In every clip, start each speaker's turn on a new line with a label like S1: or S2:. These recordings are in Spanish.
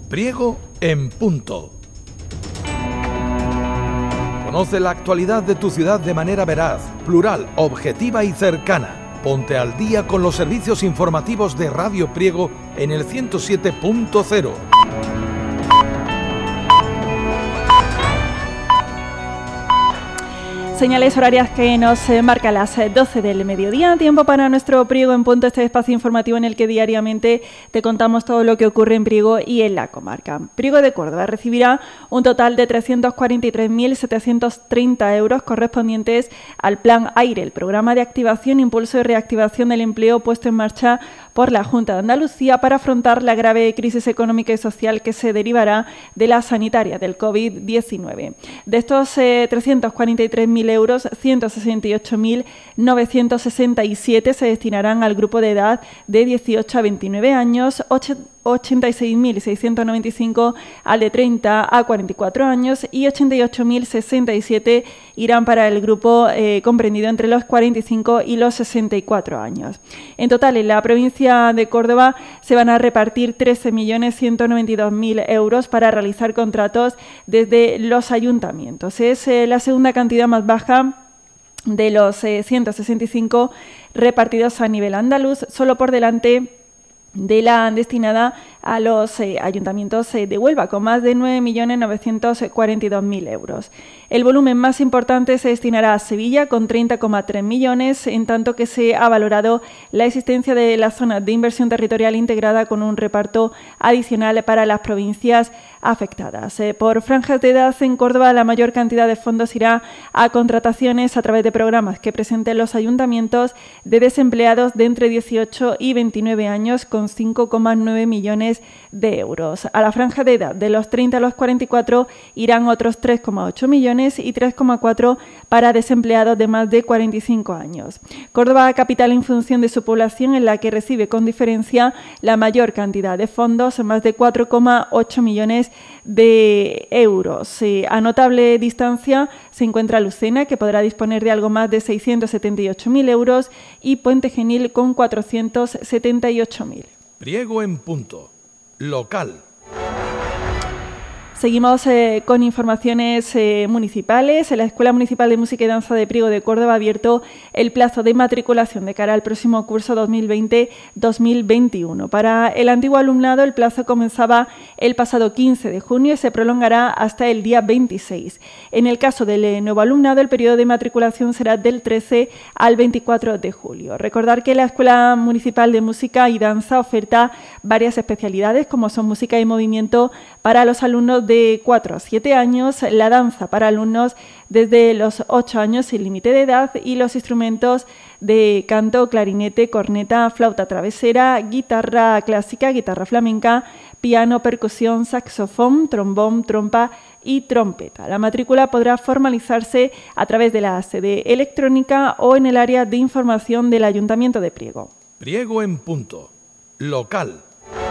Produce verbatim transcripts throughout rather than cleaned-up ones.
S1: Priego en punto. Conoce la actualidad de tu ciudad de manera veraz, plural, objetiva y cercana. Ponte al día con los servicios informativos de Radio Priego en el ciento siete punto cero.
S2: Señales horarias que nos marca las doce del mediodía, tiempo para nuestro Priego en punto, este espacio informativo en el que diariamente te contamos todo lo que ocurre en Priego y en la comarca. Priego de Córdoba recibirá un total de trescientos cuarenta y tres mil setecientos treinta euros correspondientes al Plan Aire, el programa de activación, impulso y reactivación del empleo puesto en marcha por la Junta de Andalucía para afrontar la grave crisis económica y social que se derivará de la sanitaria del COVID diecinueve. De estos eh, trescientos cuarenta y tres mil euros, ciento sesenta y ocho mil novecientos sesenta y siete se destinarán al grupo de edad de dieciocho a veintinueve años, ochenta y seis mil seiscientos noventa y cinco al de treinta a cuarenta y cuatro años y ochenta y ocho mil sesenta y siete irán para el grupo eh, comprendido entre los cuarenta y cinco y los sesenta y cuatro años. En total, en la provincia de Córdoba se van a repartir trece millones ciento noventa y dos mil euros para realizar contratos desde los ayuntamientos. Es eh, la segunda cantidad más baja de los eh, ciento sesenta y cinco repartidos a nivel andaluz, solo por delante de la destinada a los eh, ayuntamientos eh, de Huelva, con más de nueve millones novecientos cuarenta y dos mil euros. El volumen más importante se destinará a Sevilla, con treinta coma tres millones, en tanto que se ha valorado la existencia de la zona de inversión territorial integrada con un reparto adicional para las provincias afectadas. Eh, por franjas de edad, en Córdoba la mayor cantidad de fondos irá a contrataciones a través de programas que presenten los ayuntamientos de desempleados de entre dieciocho y veintinueve años, con cinco coma nueve millones de euros. A la franja de edad de los treinta a los cuarenta y cuatro irán otros tres coma ocho millones y tres coma cuatro para desempleados de más de cuarenta y cinco años. Córdoba capital, en función de su población, en la que recibe con diferencia la mayor cantidad de fondos, más de cuatro coma ocho millones de euros. Eh, a notable distancia se encuentra Lucena, que podrá disponer de algo más de seiscientos setenta y ocho mil euros, y Puente Genil con cuatrocientos setenta y ocho mil.
S1: Priego en punto. Local.
S2: Seguimos eh, con informaciones eh, municipales. La Escuela Municipal de Música y Danza de Priego de Córdoba ha abierto el plazo de matriculación de cara al próximo curso dos mil veinte dos mil veintiuno. Para el antiguo alumnado, el plazo comenzaba el pasado quince de junio y se prolongará hasta el día veintiséis. En el caso del eh, nuevo alumnado, el periodo de matriculación será del trece al veinticuatro de julio. Recordar que la Escuela Municipal de Música y Danza oferta varias especialidades, como son música y movimiento para los alumnos de de cuatro a siete años, la danza para alumnos desde los ocho años sin límite de edad y los instrumentos de canto, clarinete, corneta, flauta travesera, guitarra clásica, guitarra flamenca, piano, percusión, saxofón, trombón, trompa y trompeta. La matrícula podrá formalizarse a través de la sede electrónica o en el área de información del Ayuntamiento de Priego.
S1: Priego en punto. Local.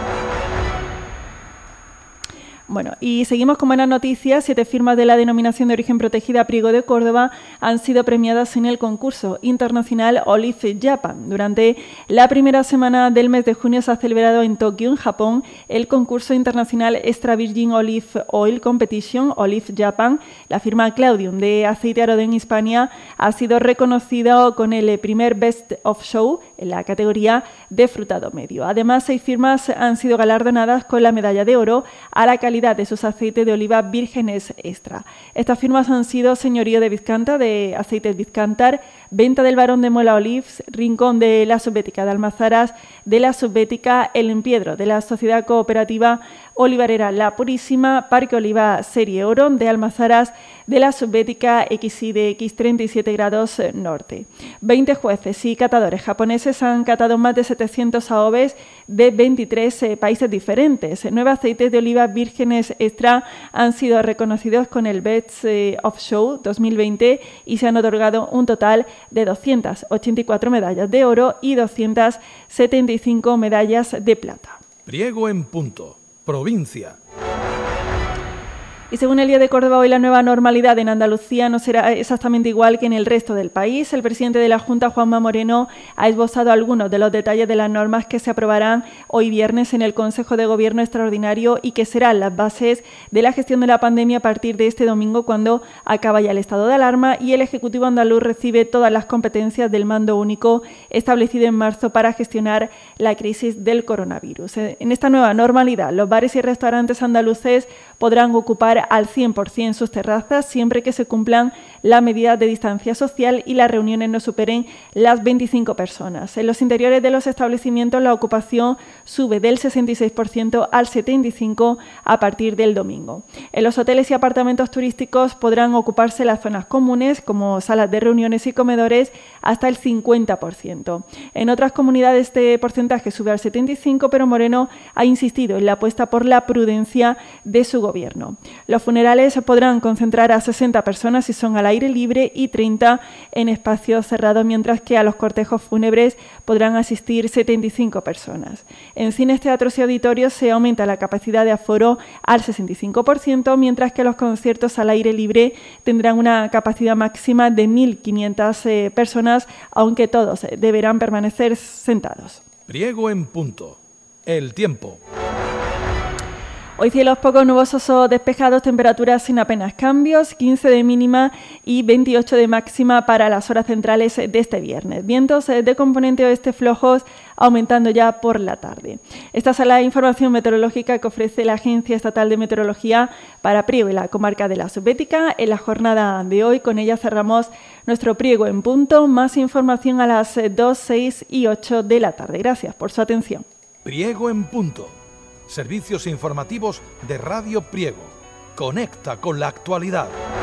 S2: Bueno, y seguimos con buenas noticias. Siete firmas de la denominación de origen protegida Priego de Córdoba han sido premiadas en el concurso internacional Olive Japan. Durante la primera semana del mes de junio se ha celebrado en Tokio, en Japón, el concurso internacional Extra Virgin Olive Oil Competition Olive Japan. La firma Claudium de aceite Aroden en Hispania ha sido reconocido con el primer Best of Show en la categoría de frutado medio. Además, seis firmas han sido galardonadas con la medalla de oro a la calidad de sus aceites de oliva vírgenes extra. Estas firmas han sido Señorío de Vizcanta, de Aceites Vizcantar, Venta del Barón de Muela Olives, Rincón de la Subbética de Almazaras, de la Subbética El Empiedro, de la Sociedad Cooperativa Olivarera La Purísima, Parque Oliva Serie Oro, de Almazaras, de la Subbética X I de X treinta y siete grados norte. veinte jueces y catadores japoneses han catado más de setecientos A O Vs de veintitrés eh, países diferentes. Nueve aceites de oliva vírgenes extra han sido reconocidos con el Best of Show dos mil veinte y se han otorgado un total de doscientas ochenta y cuatro medallas de oro y doscientas setenta y cinco medallas de plata.
S1: Priego en punto. Provincia.
S2: Y según el Día de Córdoba, hoy la nueva normalidad en Andalucía no será exactamente igual que en el resto del país. El presidente de la Junta, Juanma Moreno, ha esbozado algunos de los detalles de las normas que se aprobarán hoy viernes en el Consejo de Gobierno Extraordinario y que serán las bases de la gestión de la pandemia a partir de este domingo, cuando acaba ya el estado de alarma y el Ejecutivo andaluz recibe todas las competencias del mando único establecido en marzo para gestionar la crisis del coronavirus. En esta nueva normalidad, los bares y restaurantes andaluces podrán ocupar al cien por ciento sus terrazas siempre que se cumplan las medidas de distancia social y las reuniones no superen las veinticinco personas. En los interiores de los establecimientos la ocupación sube del sesenta y seis por ciento al setenta y cinco por ciento a partir del domingo. En los hoteles y apartamentos turísticos podrán ocuparse las zonas comunes como salas de reuniones y comedores hasta el cincuenta por ciento. En otras comunidades este porcentaje sube al setenta y cinco por ciento, pero Moreno ha insistido en la apuesta por la prudencia de su gobierno. Los funerales podrán concentrar a sesenta personas si son al aire libre y treinta en espacios cerrados, mientras que a los cortejos fúnebres podrán asistir setenta y cinco personas. En cines, teatros y auditorios se aumenta la capacidad de aforo al sesenta y cinco por ciento, mientras que los conciertos al aire libre tendrán una capacidad máxima de mil quinientas eh, personas, aunque todos eh, deberán permanecer sentados.
S1: Priego en punto. El tiempo.
S2: Hoy cielos poco nubosos o despejados, temperaturas sin apenas cambios, quince de mínima y veintiocho de máxima para las horas centrales de este viernes. Vientos de componente oeste flojos aumentando ya por la tarde. Esta es la información meteorológica que ofrece la Agencia Estatal de Meteorología para Priego y la comarca de la Subbética en la jornada de hoy. Con ella cerramos nuestro Priego en punto. Más información a las dos, seis y ocho de la tarde. Gracias por su atención.
S1: Priego en punto. Servicios informativos de Radio Priego. Conecta con la actualidad.